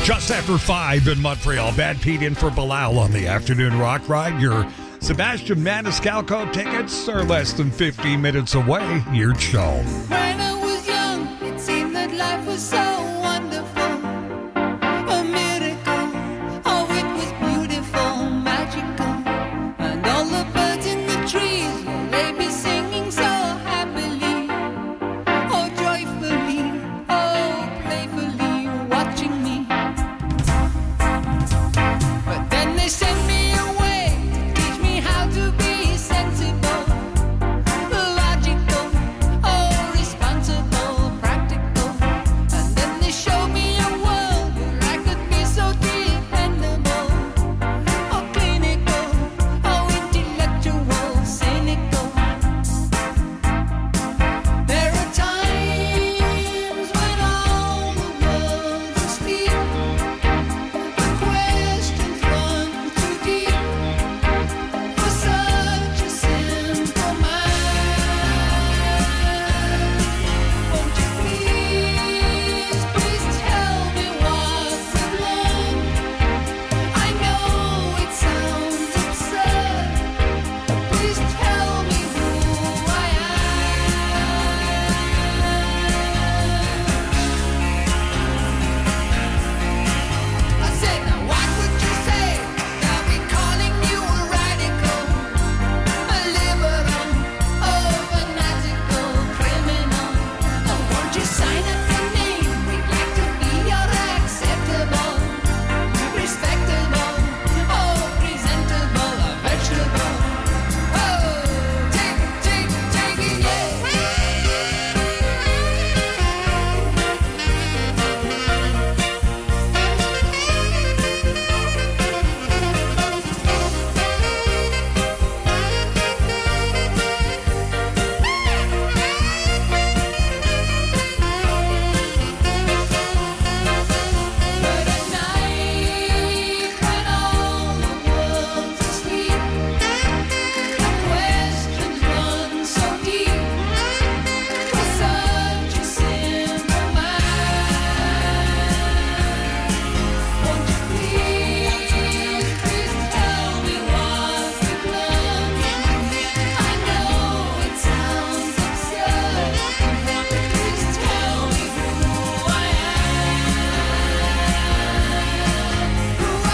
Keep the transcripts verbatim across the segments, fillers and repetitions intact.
Just after five in Montreal. Bad Pete in for Bilal on the afternoon rock ride. Your Sebastian Maniscalco tickets are less than fifteen minutes away. Your show. When I was young, it seemed that life was so wonderful. A miracle. Oh, it was beautiful, magical. And all the birds in the trees, well, they be singing so happily. Oh, joyfully. Oh, playfully watching me. But then they sent me away to teach me how to be sensible, logical, oh, responsible, practical. And then they showed me a world where I could be so dependable, oh, clinical, oh, intellectual, cynical. There are times when all the world's asleep. The questions run too deep for such a simple mind. Won't you please, please tell me what we've learned? I know it sounds absurd, but please tell me who I am. I said, now what would you say? I'll be calling you a radical, a liberal, oh, fanatical criminal. Oh, won't you sign up your name? We'd like to be your acceptable, respectable, oh, presentable, a vegetable. Oh, take, take, take it, yeah. But at night, when all the world's asleep, the questions run so deep for such a simple mind. Won't you please, please tell me what we've learned? I know it sounds absurd, but please tell me who I am. Who I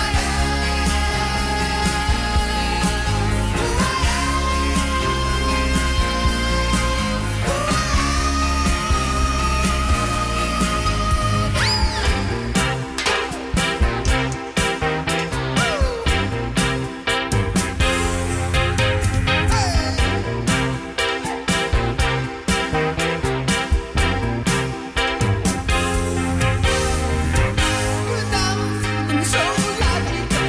I'm so logical.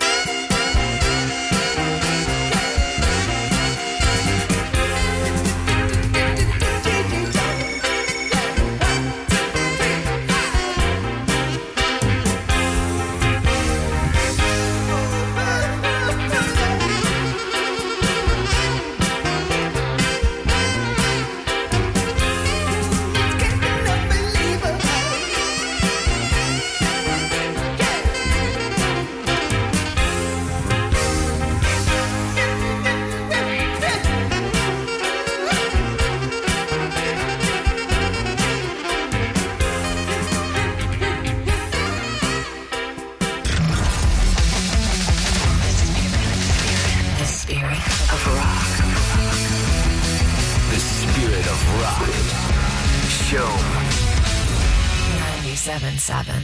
The spirit of rock. The spirit of rock. Show. ninety-seven point seven.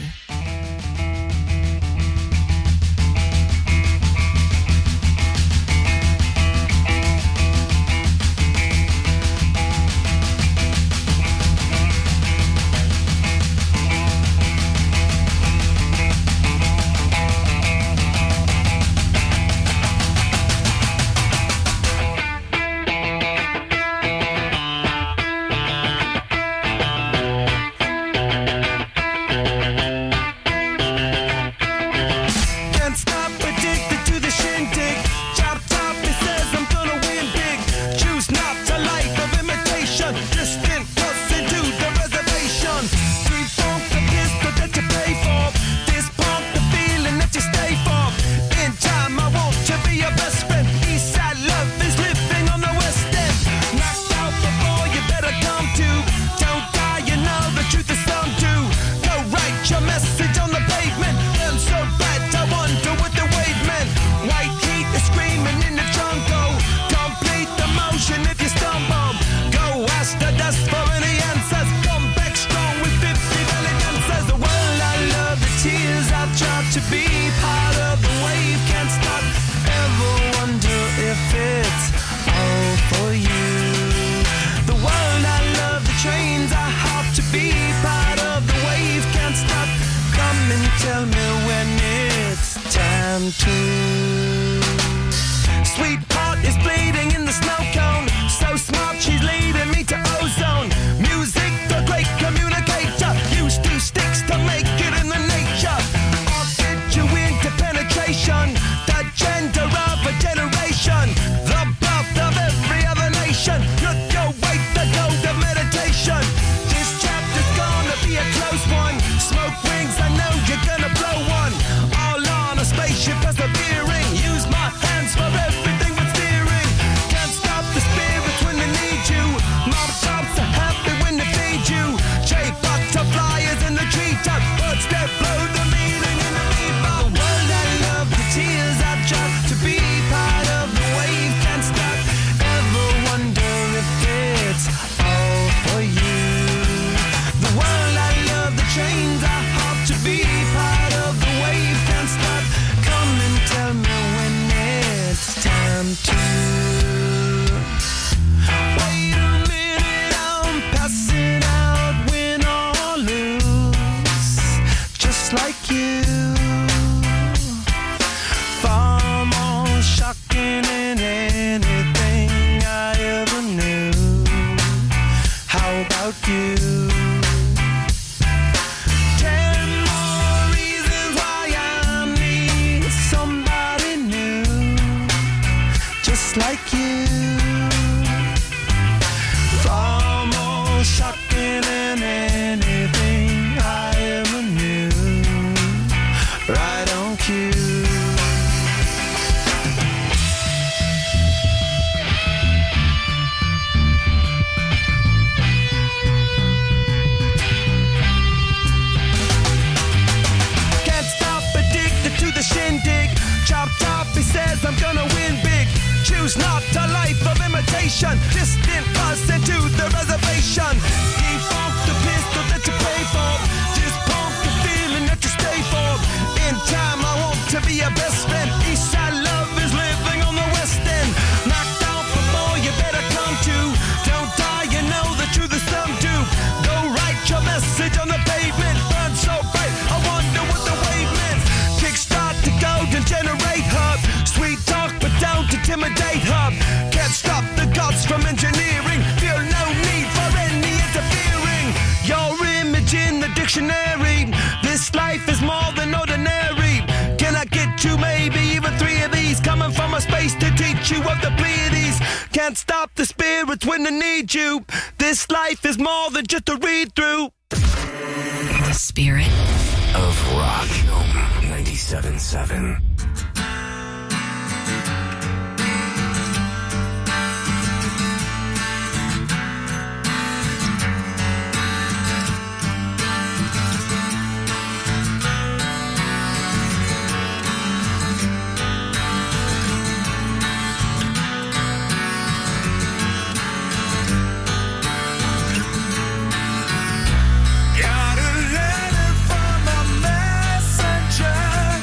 just like you. Far more shocking than anything I ever knew. Right on cue. Shindig, chop top, he says I'm gonna win big. Choose not a life of imitation. Distant us into the reservation. Defunct the pistol that you pay for. Just pump the feeling that you stay for. In time I want to be your best friend. Eastside love is living on the west end. Knocked out before you better come to. Don't die, you know the truth is some do. Go write your message on the pavement. Burn so bright, I wonder what the wave meant. Kickstart the golden generate hub. Sweet talk but don't intimidate hub. Can't stop the gods from engineering. Feel no need for any interfering. Your image in the dictionary. This life is more than ordinary. Can I get you maybe even three of these? Coming from a space to teach you of the Pleiades. Can't stop the spirits when they need you. This life is more than just a read through. The spirit of rock. ninety-seven point seven. Got a letter from a messenger.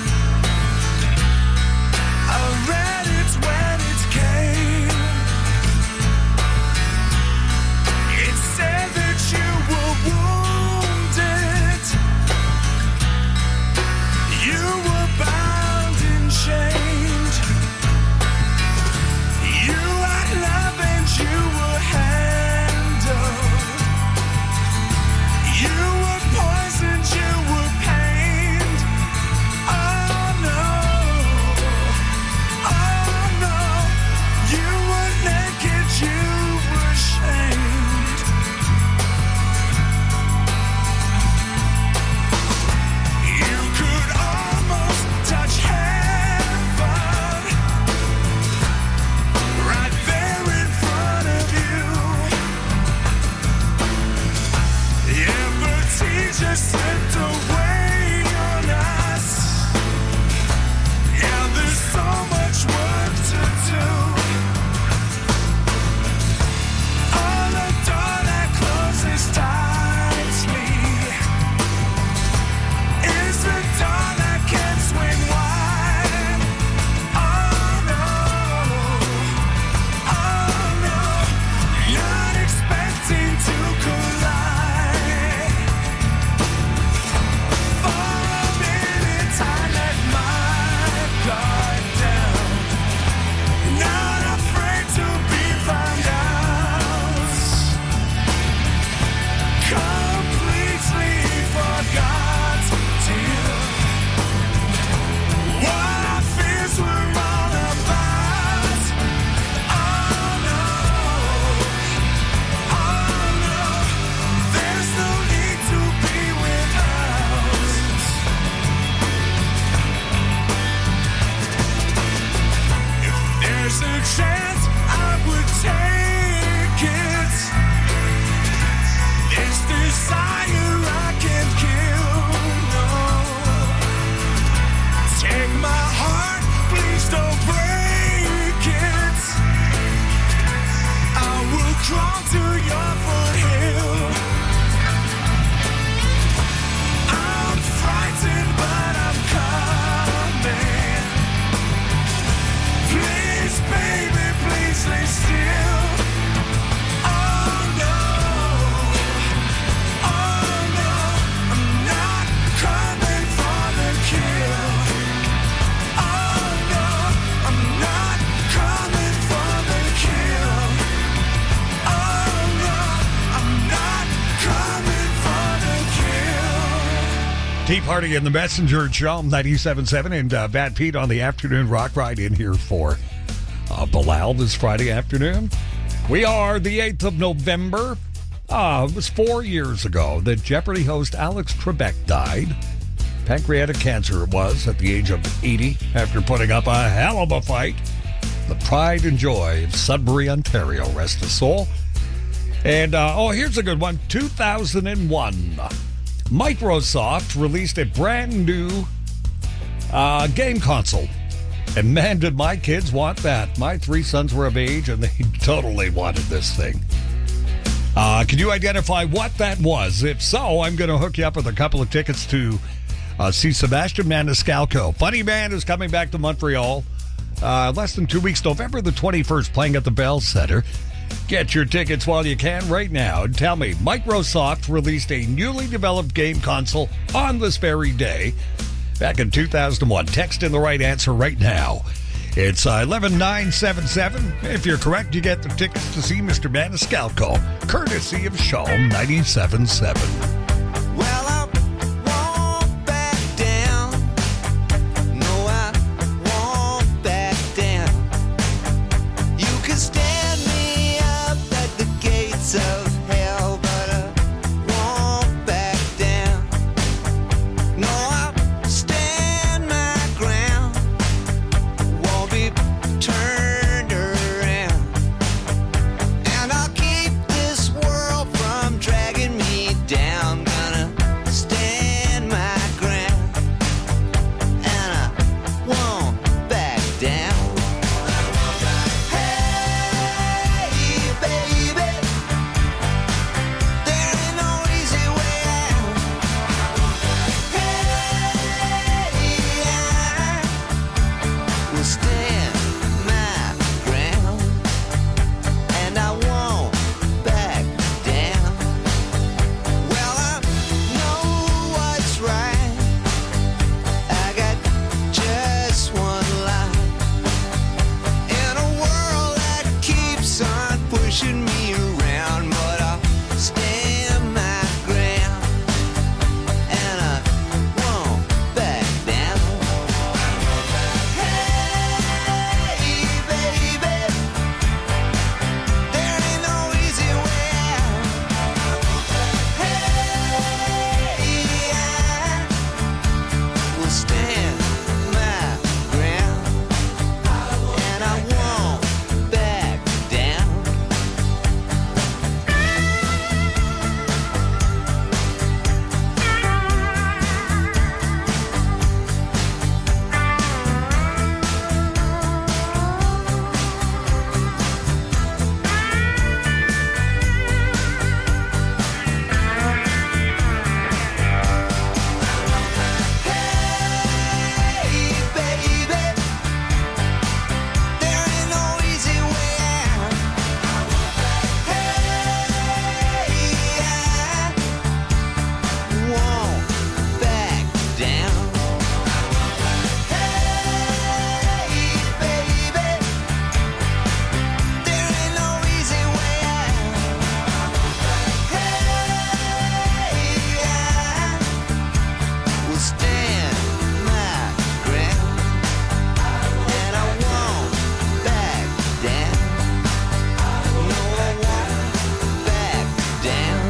Tea Party in the Messenger, Chum ninety-seven point seven, and uh, Bad Pete on the afternoon rock ride in here for uh, Bilal this Friday afternoon. We are the eighth of November. Uh, it was four years ago that Jeopardy host Alex Trebek died. Pancreatic cancer it was at the age of eighty after putting up a hell of a fight. The pride and joy of Sudbury, Ontario. Rest his soul. And, uh, oh, here's a good one. two thousand one. Microsoft released a brand new uh, game console. And man, did my kids want that. My three sons were of age, and they totally wanted this thing. Uh, can you identify what that was? If so, I'm going to hook you up with a couple of tickets to uh, see Sebastian Maniscalco. Funny Man is coming back to Montreal. Uh, less than two weeks, November the twenty-first, playing at the Bell Center. Get your tickets while you can right now. And tell me, Microsoft released a newly developed game console on this very day back in two thousand one. Text in the right answer right now. It's uh, eleven nine seven seven. If you're correct, you get the tickets to see Mister Maniscalco, courtesy of Shom ninety-seven point seven. Well, I won't back down. No, I won't back down. You can stand me up at the gates of hell, but I won't back down. No, I stand my ground. Won't be turned around. And I'll keep this world from dragging me down. Gonna stand my ground. And I won't back down. Hey, baby, there ain't no easy way out. Hey, I will stand my ground. And I won't back down. Well, I know what's right. I got just one life. In a world that keeps on pushing me around, but I'll stand my ground. And I won't back down. Hey, baby, there ain't no easy way out. Hey, I will stand my ground. And I won't back down. Hey, baby, there ain't no easy way out. Hey, I won't back down. Hey, baby, there ain't no easy way out. Hey, I will stand my ground. And I won't back down. No, I won't back down.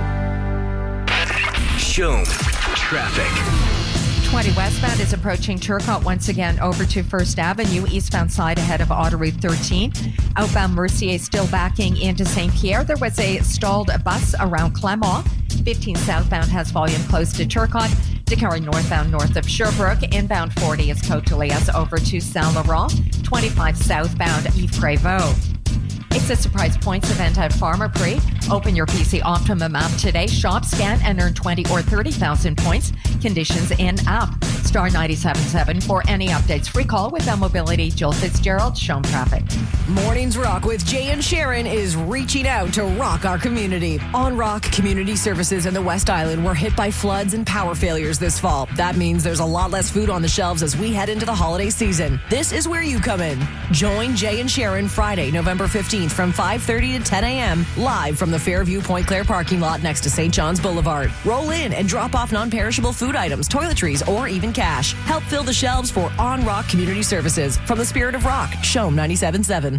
Shom Traffic. twenty westbound is approaching Turcotte once again over to First Avenue, eastbound side ahead of Auto Route thirteen. Outbound Mercier still backing into Saint Pierre. There was a stalled bus around Clermont. fifteen southbound has volume close to Turcotte. Decarie northbound north of Sherbrooke. Inbound forty is Côte-de-Liesse over to Saint Laurent. twenty-five southbound Yves Prévost. It's a surprise points event at Farmer Prix. Open your P C Optimum app today. Shop, scan, and earn twenty or thirty thousand points. Conditions in app. Star ninety-seven point seven for any updates. Free call with Bell Mobility. Jill Fitzgerald, Shom Traffic. Mornings Rock with Jay and Sharon is reaching out to rock our community. On Rock, community services in the West Island were hit by floods and power failures this fall. That means there's a lot less food on the shelves as we head into the holiday season. This is where you come in. Join Jay and Sharon Friday, November fifteenth from five thirty to ten a.m. live from the Fairview Point Claire parking lot next to Saint John's Boulevard. Roll in and drop off non-perishable food items, toiletries, or even cash. Cash. Help fill the shelves for On Rock Community Services. From the Spirit of Rock, Shome ninety-seven point seven.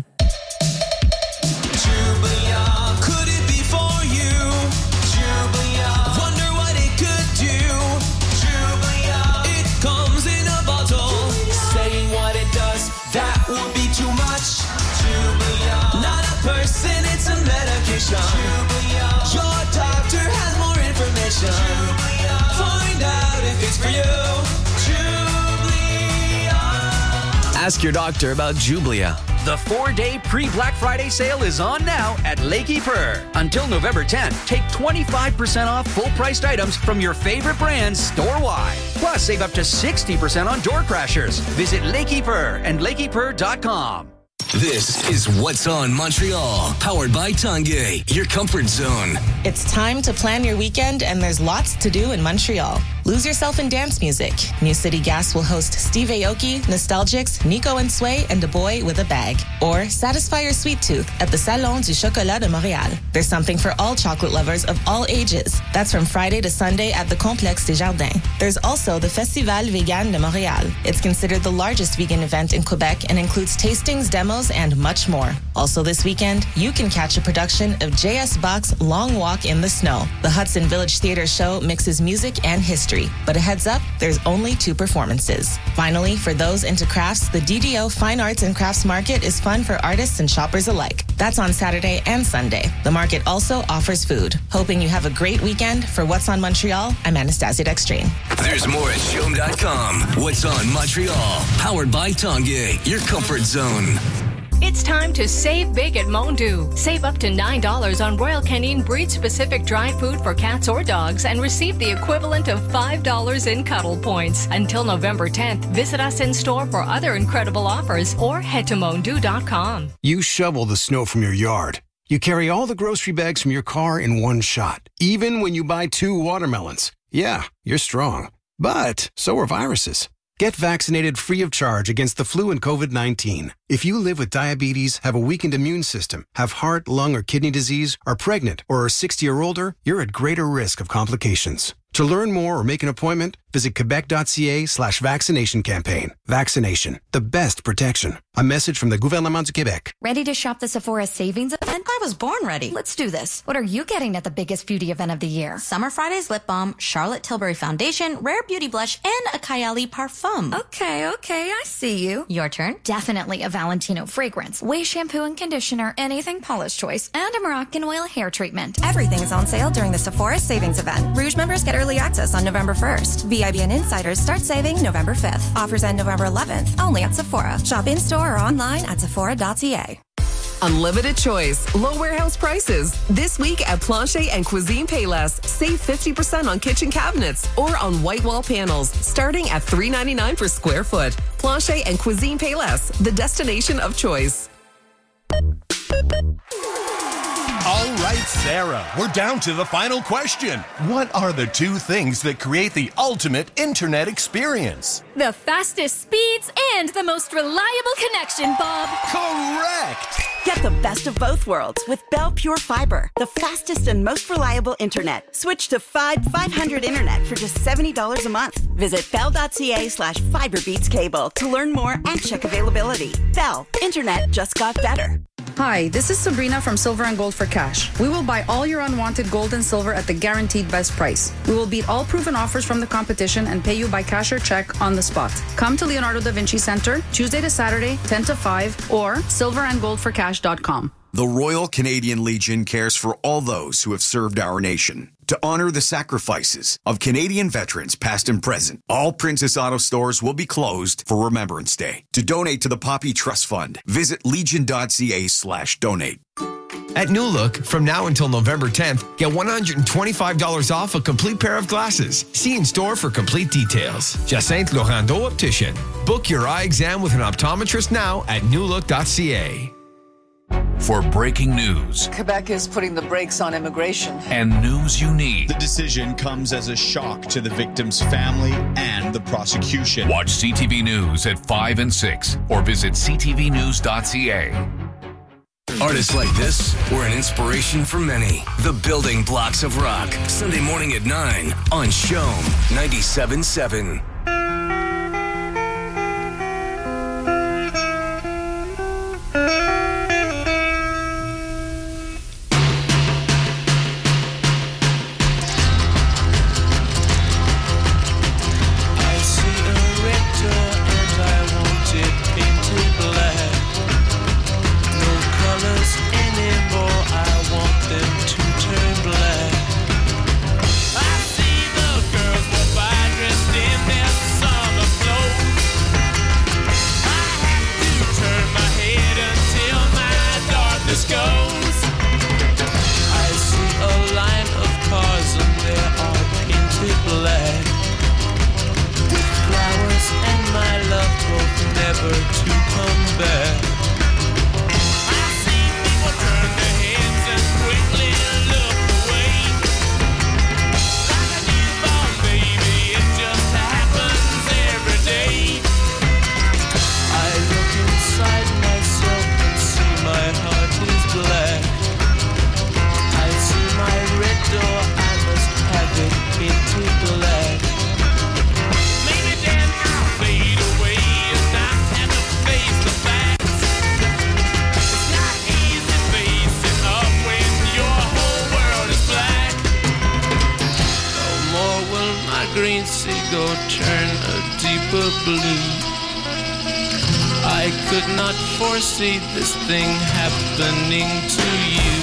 Jubilee, could it be for you? Jubilee, wonder what it could do. Jubilee, it comes in a bottle. Saying what it does, that would be too much. Jubilee, not a person, it's a medication. Jubilee, your doctor has more information. Jubilee, find out if it's for you. Jubilee. Ask your doctor about Jublia. The four-day pre-Black Friday sale is on now at Lakey Per. Until November tenth, take twenty-five percent off full-priced items from your favorite brands store-wide. Plus, save up to sixty percent on door crashers. Visit Lakey Per and lakey per dot com. This is What's on Montreal, powered by Tanguay, your comfort zone. It's time to plan your weekend, and there's lots to do in Montreal. Lose yourself in dance music. New City Gas will host Steve Aoki, Nostalgics, Nico and Sway, and a boy with a bag. Or satisfy your sweet tooth at the Salon du Chocolat de Montréal. There's something for all chocolate lovers of all ages. That's from Friday to Sunday at the Complexe des Jardins. There's also the Festival Vegan de Montréal. It's considered the largest vegan event in Quebec and includes tastings, demos, and much more. Also this weekend, you can catch a production of J S Bach's Long Walk in the Snow. The Hudson Village Theater show mixes music and history. But a heads up, there's only two performances. Finally, for those into crafts, the D D O Fine Arts and Crafts Market is fun for artists and shoppers alike. That's on Saturday and Sunday. The market also offers food. Hoping you have a great weekend. For What's on Montreal, I'm Anastasia Dextrine. There's more at shome dot com. What's on Montreal, powered by Tanguay, your comfort zone. It's time to save big at Mondu. Save up to nine dollars on Royal Canin breed-specific dry food for cats or dogs and receive the equivalent of five dollars in cuddle points. Until November tenth, visit us in store for other incredible offers or head to mondu dot com. You shovel the snow from your yard. You carry all the grocery bags from your car in one shot, even when you buy two watermelons. Yeah, you're strong. But so are viruses. Get vaccinated free of charge against the flu and covid nineteen. If you live with diabetes, have a weakened immune system, have heart, lung, or kidney disease, are pregnant, or are sixty or older, you're at greater risk of complications. To learn more or make an appointment, visit quebec.ca slash vaccination campaign. Vaccination, the best protection. A message from the Gouvernement du Québec. Ready to shop the Sephora savings event? I was born ready. Let's do this. What are you getting at the biggest beauty event of the year? Summer Fridays lip balm, Charlotte Tilbury foundation, Rare Beauty blush, and a Kylie parfum. Okay, okay, I see you. Your turn. Definitely a Valentino fragrance, Way shampoo and conditioner, anything Paula's choice, and a Moroccan oil hair treatment. Everything is on sale during the Sephora savings event. Rouge members get early access on November first. V I B and insiders start saving November fifth. Offers end November eleventh, only at Sephora. Shop in store or online at sephora dot c a. Unlimited choice, low warehouse prices. This week at Plancher and Cuisine Payless, save fifty percent on kitchen cabinets or on white wall panels, starting at three ninety-nine per square foot. Plancher and Cuisine Payless, the destination of choice. All right, Sarah, we're down to the final question. What are the two things that create the ultimate internet experience? The fastest speeds and the most reliable connection, Bob. Correct! Get the best of both worlds with Bell Pure Fiber, the fastest and most reliable internet. Switch to five hundred internet for just seventy dollars a month. Visit bell.ca slash fiberbeatscable to learn more and check availability. Bell, internet just got better. Hi, this is Sabrina from Silver and Gold for Cash. We will buy all your unwanted gold and silver at the guaranteed best price. We will beat all proven offers from the competition and pay you by cash or check on the spot. Come to Leonardo da Vinci Center, Tuesday to Saturday, ten to five, or silver and gold for cash dot com. The Royal Canadian Legion cares for all those who have served our nation. To honor the sacrifices of Canadian veterans past and present, all Princess Auto stores will be closed for Remembrance Day. To donate to the Poppy Trust Fund, visit legion.ca slash donate. At New Look, from now until November tenth, get one hundred twenty-five dollars off a complete pair of glasses. See in store for complete details. Jacinthe Laurando Optician. Book your eye exam with an optometrist now at new look dot c a. For breaking news Quebec is putting the brakes on immigration. and news you need, The decision comes as a shock to the victim's family and the prosecution. watch C T V News at five and six or visit c t v news dot c a. Artists like this were an inspiration for many. The Building Blocks of Rock, Sunday morning at nine on Shome ninety-seven point seven. seagull turn a deeper blue. I could not foresee this thing happening to you.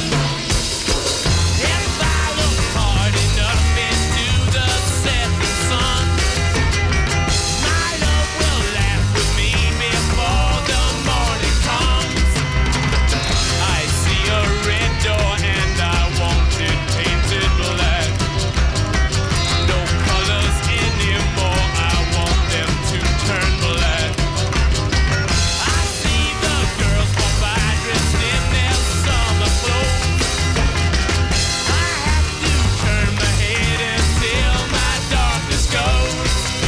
If I look hard enough into the setting sun, my love will laugh with me before the morning comes. I see a red door and I want it painted black. No colors anymore, I want them to turn black. I see the girls walk by dressed in their summer clothes. I have to turn my head until my darkness goes.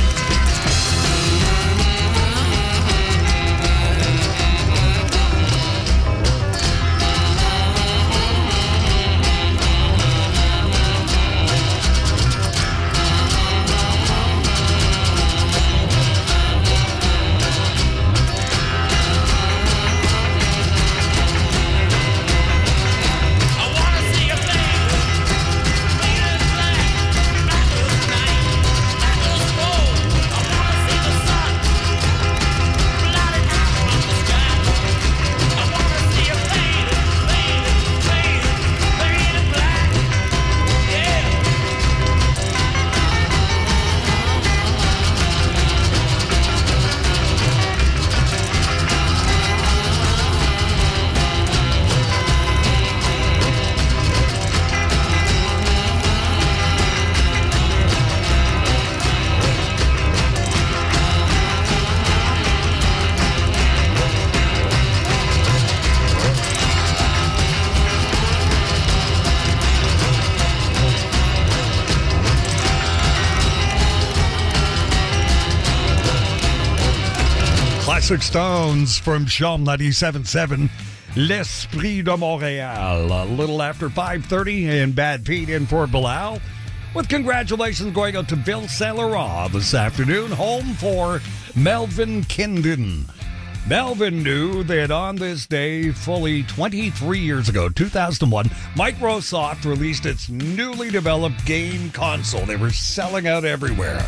Classic Stones from Chum ninety-seven point seven, L'Esprit de Montréal. A little after five thirty, and Bad Pete in for Bilal. With congratulations going out to Bill Saint Laurent this afternoon, home for Melvin Kindon. Melvin knew that on this day, fully twenty-three years ago, two thousand one, Microsoft released its newly developed game console. They were selling out everywhere.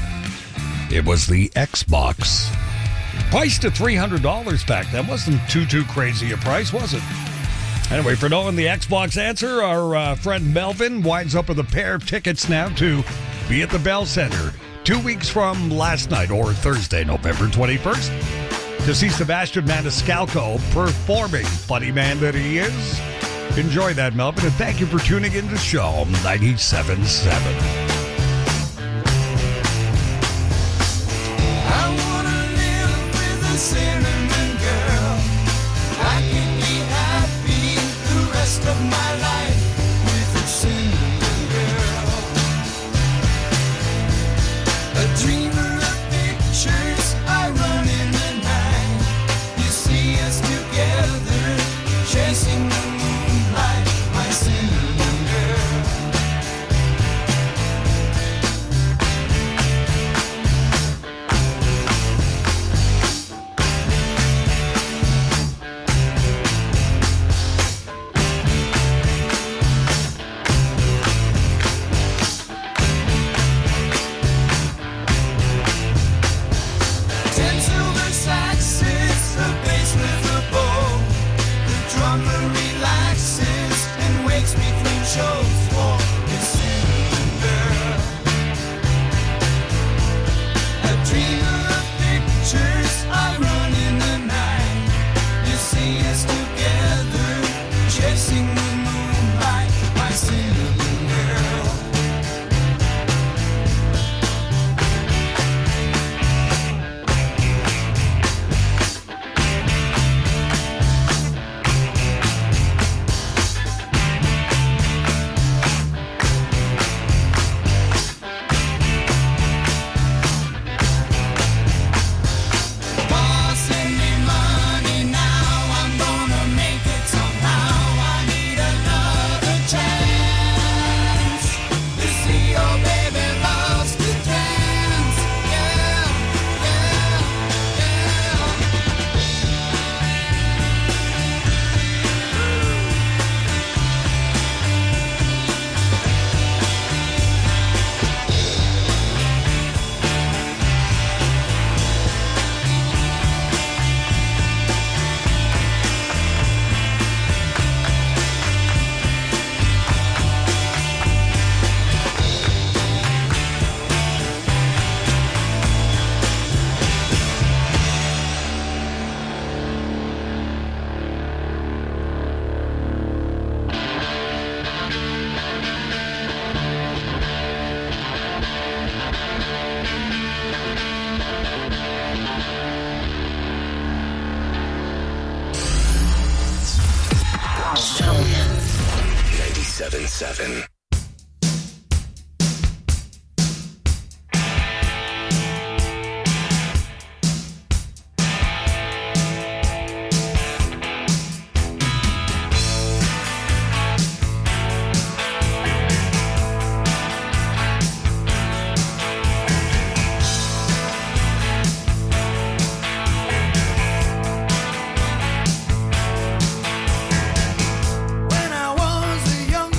It was the Xbox. Priced at three hundred dollars back then. Wasn't too, too crazy a price, was it? Anyway, for knowing the Xbox answer, our uh, friend Melvin winds up with a pair of tickets now to be at the Bell Center two weeks from last night, or Thursday, November twenty-first, to see Sebastian Maniscalco performing, funny man that he is. Enjoy that, Melvin, and thank you for tuning in to Show ninety-seven point seven. Cinnamon girl, I can be happy the rest of my life with a cinnamon girl. A dreamer of pictures, I run in the night. You see us together, chasing the moonlight, my cinnamon girl. ninety-seven seven. When I was a young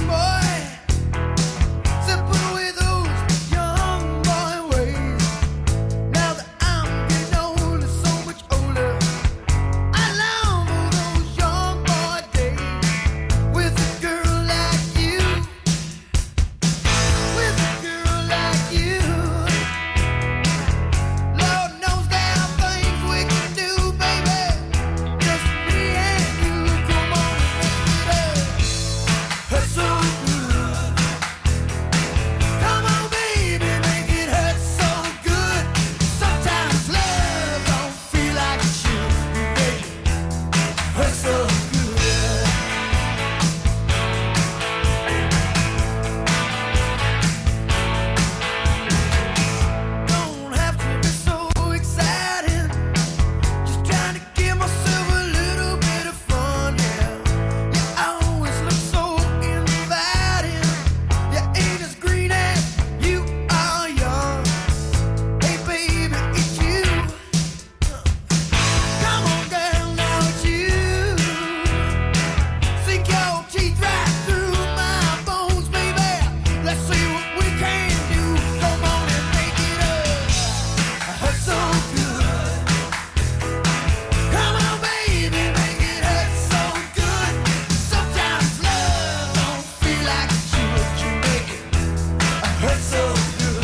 boy, simple with those young boy ways. Now that I'm getting older, so much older, I long for those young boy days with a girl like you, with a girl like you. Lord knows there are things we can do, baby, just me and you. Come on and make it up. Hurt so good. Come on, baby, make it hurt so good. Sometimes love don't feel like it should, baby. Hurt so good. Don't have to be so exciting. Just trying to give myself a little bit of fun, yeah. You always look so inviting. You ain't as green as you are young. Hey, baby, it's you. Come on, girl, now it's you. Sink your teeth right through my bones, baby. Let's see what we can do. Come on and make it up. Hurt so good. Come on, baby, make it hurt so good. Sometimes love don't feel like it should. You make it hurt so good.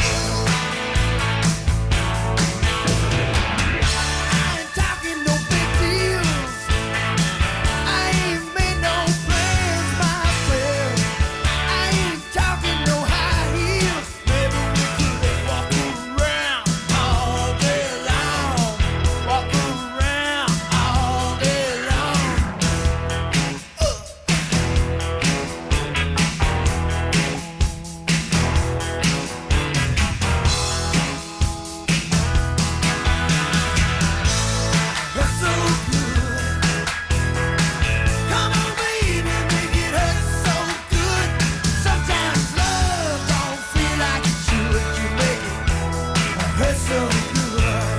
I ain't talking no big deals. I ain't made no plans myself. I ain't talking no high heels. Maybe we could walk around all day long. Walk around all day long. Hurt so good. Come on, baby, make it hurt so good. Sometimes love don't feel like it should. You make it hurt so good.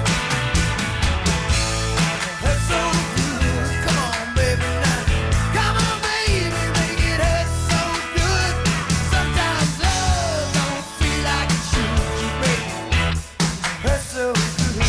Hurt so good. Come on, baby, now. Come on, baby, make it hurt so good. Sometimes love don't feel like it should. You make it hurt so good.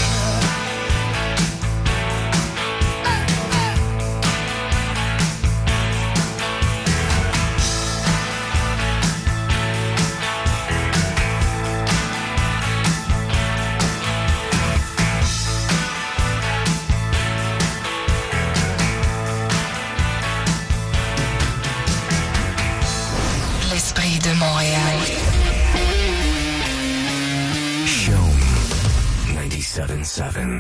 L'esprit de Montréal. Show ninety-seven seven.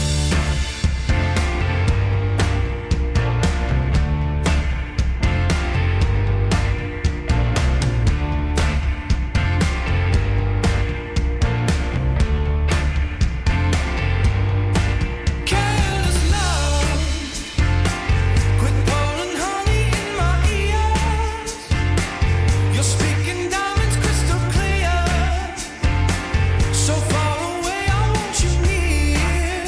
Careless love, quit pouring honey in my ears. You're speaking diamonds crystal clear. So far away, I want you near.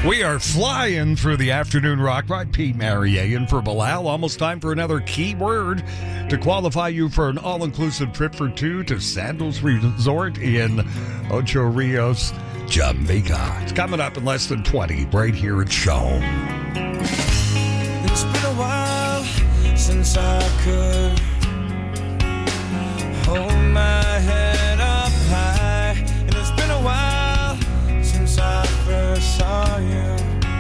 We are flying through the afternoon rock by Pete Marier and for Bilal. Almost time for another keyword to qualify you for an all-inclusive trip for two to Sandals Resort in Ocho Rios, Jamaica. It's coming up in less than twenty right here at Shome. It's been a while since I could hold my head up high, and it's been a while since I first saw you.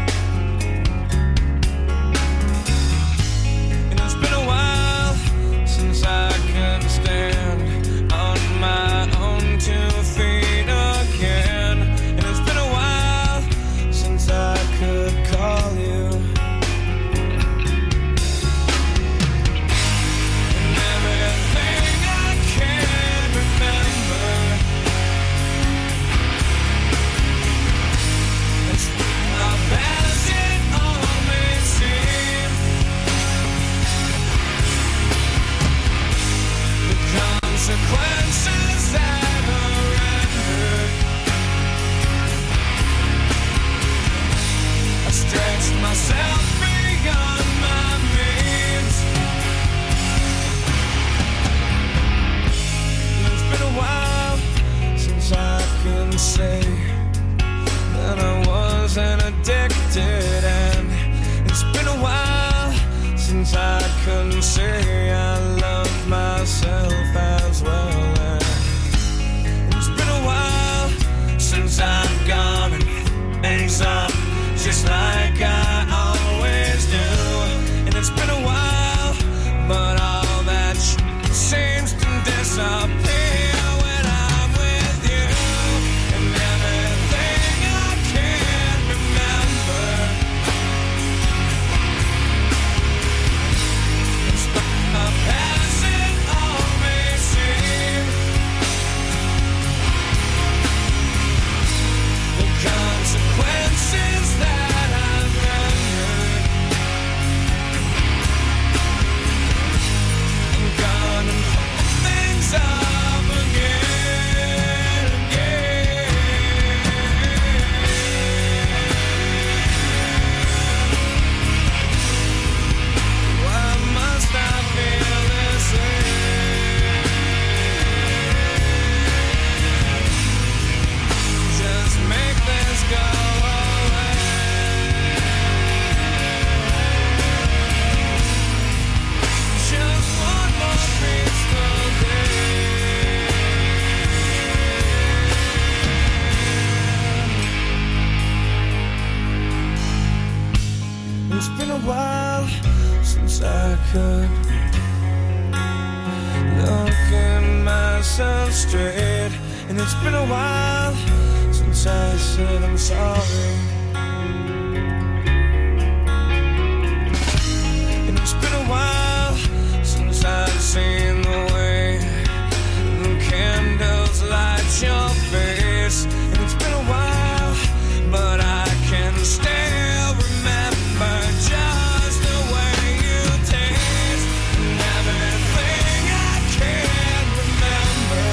And it's been a while since I could stand on my own two feet again. And it's been a while since I could call you. And everything I can remember, it's how bad it all may seem. The consequences that are rendered, I stretched myself beyond my means. And it's been a while since I can say that I wasn't addicted, and it's been a while since I couldn't say I love myself as well. And it's been a while since I've gone and things up just like I always do. And it's been a while, but all that sh- seems to disappear when I'm with you. And everything I can remember, it's how past it all may seem. The consequences that I've rendered, I'm gonna fuck things up again, again. Why must I feel this way? Just make this go away. Just one more peaceful day. It's been a while since I could look in myself straight, and it's been a while since I said I'm sorry. And it's been a while since I've seen the way the candles light your face. And it's been a while, but I can still remember just the way you taste. And everything I can remember,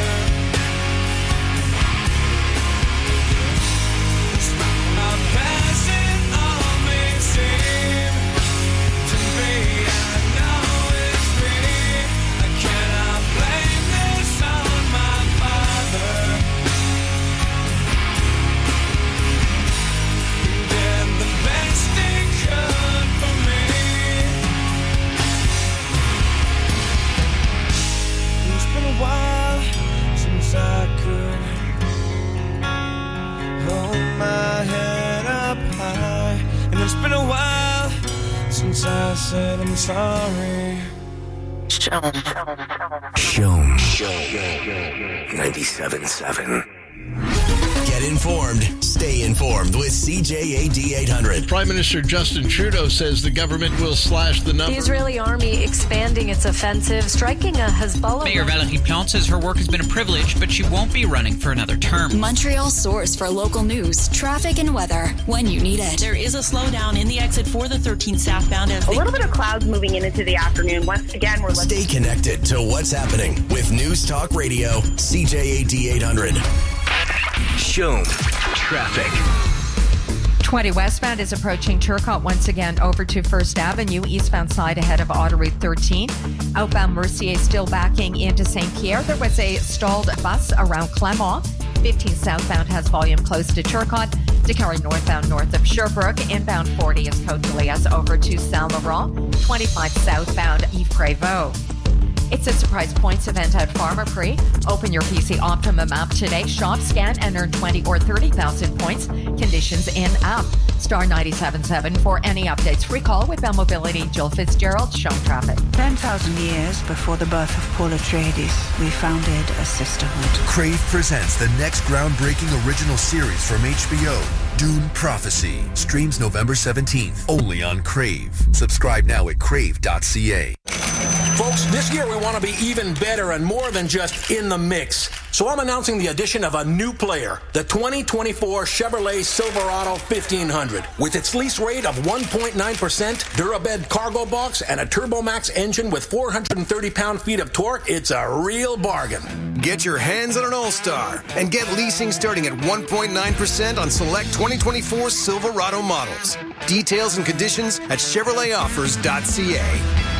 it's how past it all may seem to be. I know it's me. I cannot blame this on my father. He did the best he could for me. It's been a while since I could hold my head up high, and it's been a while since I said I'm sorry. Shome. ninety-seven point seven. Get informed. Stay informed with C J A D eight hundred. Prime Minister Justin Trudeau says the government will slash the number. The Israeli army expanding its offensive, striking a Hezbollah. Mayor Valérie Plante says her work has been a privilege, but she won't be running for another term. Montreal's source for local news, traffic, and weather when you need it. There is a slowdown in the exit for the thirteen southbound. As a little bit of clouds moving in into the afternoon. Once again, we're looking. Stay connected to what's happening with News Talk Radio, C J A D eight hundred. Shome Traffic. twenty westbound is approaching Turcotte once again over to First Avenue, eastbound side ahead of Autoroute thirteen. Outbound Mercier still backing into Saint Pierre. There was a stalled bus around Clermont. fifteen southbound has volume close to Turcotte. Decarie northbound north of Sherbrooke. Inbound forty is Côte-de-Liesse over to Saint Laurent. twenty-five southbound Yves Prévost. It's a surprise points event at Farmer Prix. Open your P C Optimum app today. Shop, scan, and earn twenty or thirty thousand points. Conditions in app. Star ninety-seven point seven for any updates. Free call with Bell Mobility. Jill Fitzgerald, Show Traffic. ten thousand years before the birth of Paul Atreides, we founded a sisterhood. Crave presents the next groundbreaking original series from H B O, Dune Prophecy. Streams November seventeenth, only on Crave. Subscribe now at crave dot c a. Folks, this year we want to be even better and more than just in the mix. So I'm announcing the addition of a new player, the twenty twenty-four Chevrolet Silverado fifteen hundred. With its lease rate of one point nine percent, Durabed cargo box, and a Turbomax engine with four hundred thirty pound-feet of torque, it's a real bargain. Get your hands on an All-Star and get leasing starting at one point nine percent on select twenty twenty-four Silverado models. Details and conditions at chevrolet offers dot c a.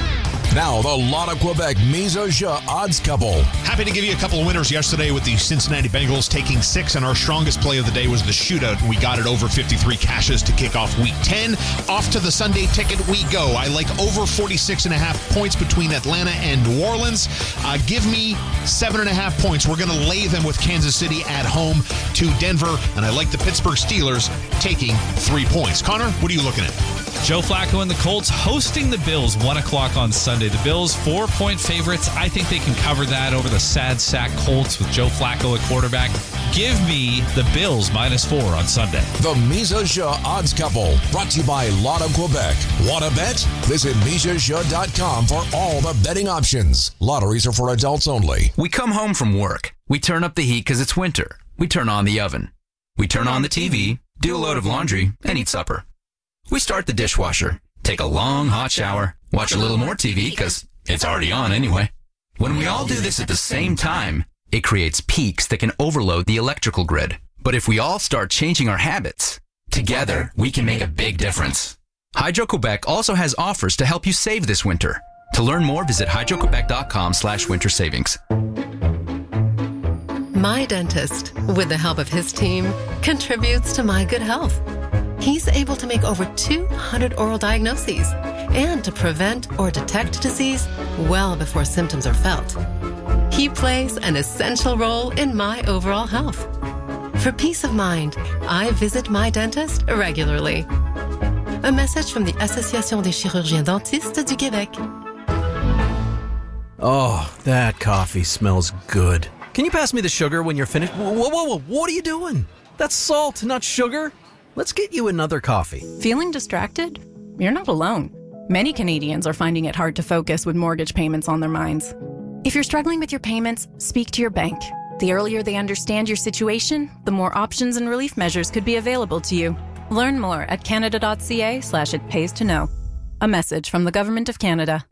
Now, the Loto Quebec Mise Jeu Odds Couple. Happy to give you a couple of winners yesterday with the Cincinnati Bengals taking six, and our strongest play of the day was the shootout, and we got it over fifty-three cashes to kick off week ten. Off to the Sunday ticket we go. I like over forty-six and a half points between Atlanta and New Orleans. Uh, give me seven and a half points. We're going to lay them with Kansas City at home to Denver, and I like the Pittsburgh Steelers taking three points. Connor, what are you looking at? Joe Flacco and the Colts hosting the Bills, one o'clock on Sunday. The Bills, four-point favorites. I think they can cover that over the sad sack Colts with Joe Flacco at quarterback. Give me the Bills minus four on Sunday. The Mise Jeu Odds Couple, brought to you by Loto Quebec. Want to bet? Visit mise jeu dot com for all the betting options. Lotteries are for adults only. We come home from work. We turn up the heat because it's winter. We turn on the oven. We turn on the T V, do a load of laundry, and eat supper. We start the dishwasher, take a long hot shower, watch a little more T V because it's already on anyway. When we all do this at the same time, it creates peaks that can overload the electrical grid. But if we all start changing our habits, together we can make a big difference. Hydro-Quebec also has offers to help you save this winter. To learn more, visit hydro quebec dot com slash winter savings. My dentist, with the help of his team, contributes to my good health. He's able to make over two hundred oral diagnoses and to prevent or detect disease well before symptoms are felt. He plays an essential role in my overall health. For peace of mind, I visit my dentist regularly. A message from the Association des chirurgiens dentistes du Québec. Oh, that coffee smells good. Can you pass me the sugar when you're finished? Whoa, whoa, whoa, what are you doing? That's salt, not sugar. Let's get you another coffee. Feeling distracted? You're not alone. Many Canadians are finding it hard to focus with mortgage payments on their minds. If you're struggling with your payments, speak to your bank. The earlier they understand your situation, the more options and relief measures could be available to you. Learn more at canada dot c a slash it pays to know. A message from the Government of Canada.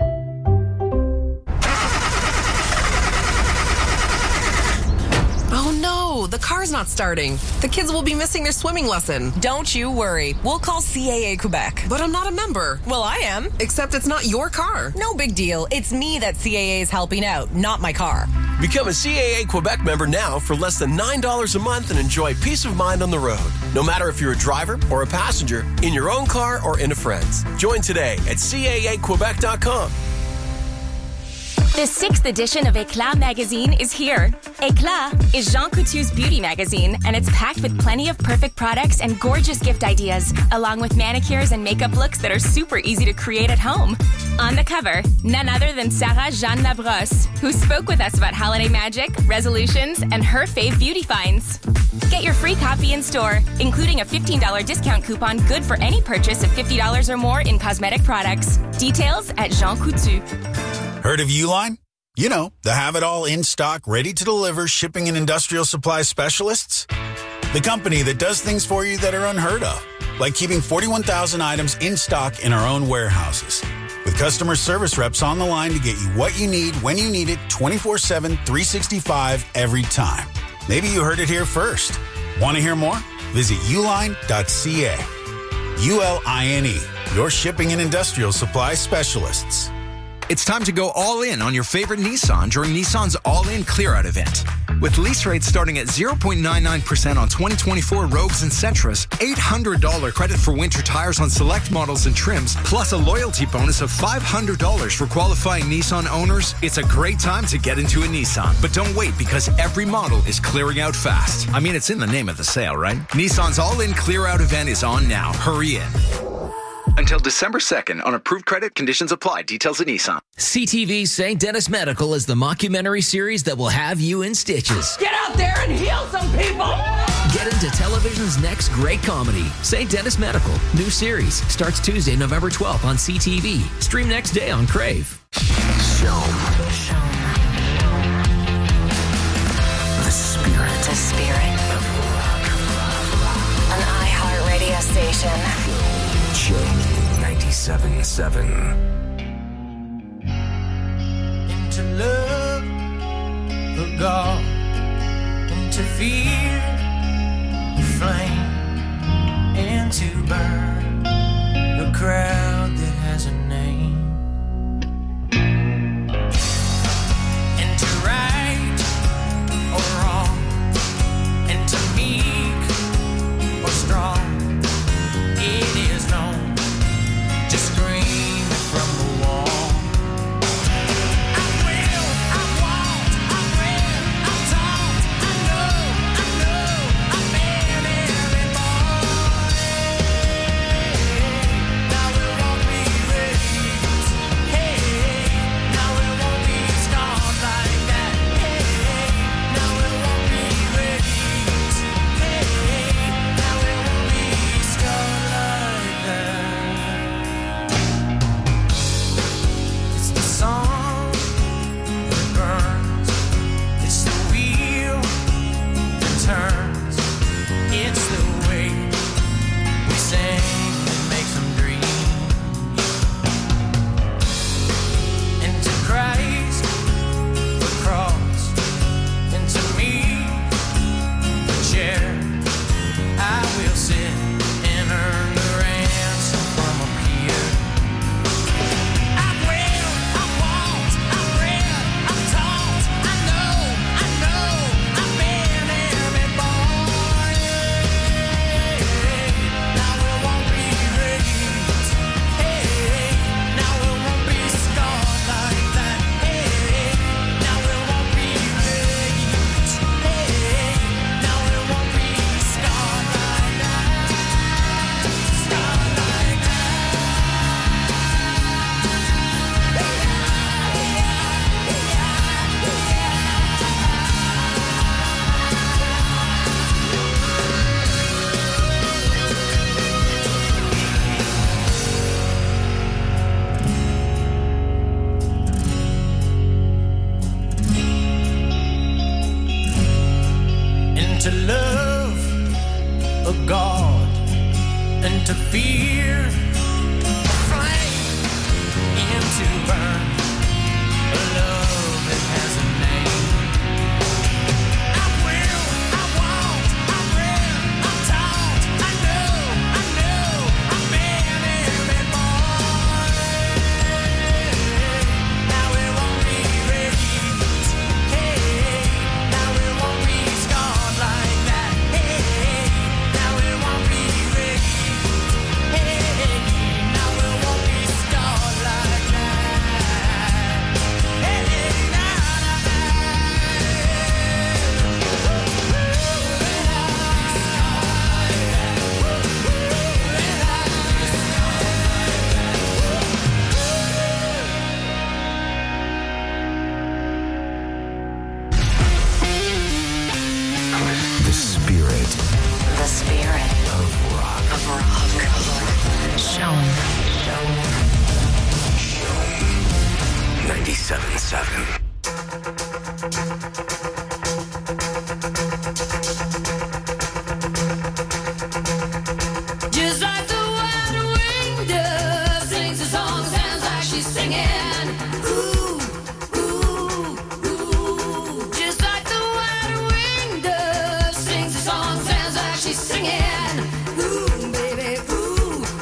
Oh no, the car's not starting. The kids will be missing their swimming lesson. Don't you worry. We'll call C A A Quebec. But I'm not a member. Well, I am. Except it's not your car. No big deal. It's me that C A A is helping out, not my car. Become a C A A Quebec member now for less than nine dollars a month and enjoy peace of mind on the road. No matter if you're a driver or a passenger, in your own car or in a friend's. Join today at C A A quebec dot com. The sixth edition of Éclat magazine is here. Éclat is Jean Coutu's beauty magazine, and it's packed with plenty of perfect products and gorgeous gift ideas, along with manicures and makeup looks that are super easy to create at home. On the cover, none other than Sarah Jeanne Labrosse, who spoke with us about holiday magic, resolutions, and her fave beauty finds. Get your free copy in store, including a fifteen dollars discount coupon good for any purchase of fifty dollars or more in cosmetic products. Details at Jean Coutu. Heard of Uline? You know, the have-it-all in-stock, ready-to-deliver shipping and industrial supply specialists? The company that does things for you that are unheard of, like keeping forty-one thousand items in stock in our own warehouses. With customer service reps on the line to get you what you need when you need it twenty-four seven, three sixty-five every time. Maybe you heard it here first. Want to hear more? Visit uline dot c a. U L I N E, your shipping and industrial supply specialists. It's time to go all in on your favorite Nissan during Nissan's all-in clear-out event. With lease rates starting at zero point nine nine percent on twenty twenty-four Rogues and Sentras, eight hundred dollars credit for winter tires on select models and trims, plus a loyalty bonus of five hundred dollars for qualifying Nissan owners, it's a great time to get into a Nissan. But don't wait, because every model is clearing out fast. I mean, it's in the name of the sale, right? Nissan's all-in clear-out event is on now. Hurry in. Until December second, on approved credit, conditions apply. Details at Nissan. C T V's Saint Dennis Medical is the mockumentary series that will have you in stitches. Get out there and heal some people! Get into television's next great comedy, Saint Dennis Medical. New series starts Tuesday, November twelfth on C T V. Stream next day on Crave. Show. The spirit. The spirit. An iHeart radio station. ninety-seven point seven. Into love for God, into fear, the flame, and to burn the crowd that has a name. Into right or wrong, into meek or strong. It is known. Just scream from the wall. I will, I won't, I read, I taught, I know, I know, I've been every boy. Now it won't be raised. Hey, now it won't be scarred like that. Hey, now it won't be raised. Hey, now it won't be scarred like that. It's the song that burns. It's the wheel that turns. It's the way we sing that makes them dream. Into Christ, the cross. Into me, the chair. I will sit and earn the ransom from up here. I will, I won't, I read, I taught, I know, I know, I've been every boy. Now it won't be raised. Hey, now it won't be scarred like that. Hey, now it won't be raised. Hey, now it won't be scarred like that. Scarred like that. And to love a God and to fear a flame and to burn a love that has a name. I will, I won't, I read, I taught, I know, I know, I've been every boy. Now it won't be raised. Hey, now it won't be scarred like that. Hey, now it won't be raised. Hey, now it won't be scarred like that. Hey, now, The spirit The spirit of rock. of rock. Shown. ninety-seven point seven. Just like the white-winged dove sings a song, sounds like she's singing. Ooh, ooh, ooh. Just like the white-winged dove sings a song, sounds like she's singing. Ooh, baby, ooh,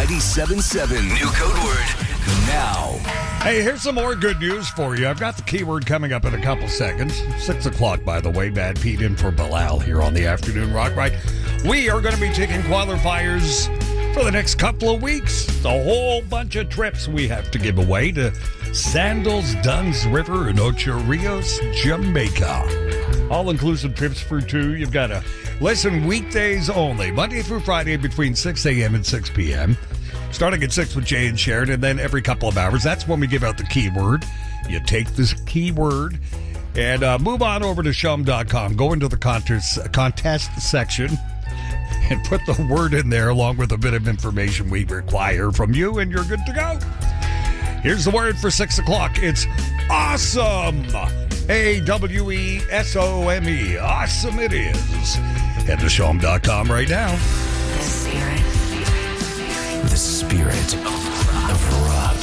ninety-seven point seven. New code word now. Hey, here's some more good news for you. I've got the keyword coming up in a couple seconds. Six o'clock, by the way. Bad Pete in for Bilal here on the Afternoon Rock Right. We are going to be taking qualifiers for the next couple of weeks. It's a whole bunch of trips we have to give away to Sandals, Dunn's River, and Ocho Rios, Jamaica. All-inclusive trips for two. You've got to listen weekdays only, Monday through Friday between six a.m. and six p.m. Starting at six with Jay and Sharon, and then every couple of hours. That's when we give out the keyword. You take this keyword and uh, move on over to shum dot com. Go into the contest, contest section and put the word in there along with a bit of information we require from you, and you're good to go. Here's the word for six o'clock. It's awesome. A W E S O M E. Awesome it is. Head to shum dot com right now. The spirit. The spirit of rock.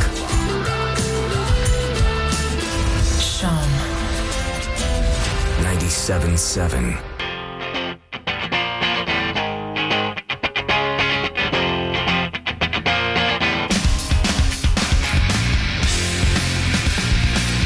Shum. ninety-seven point seven.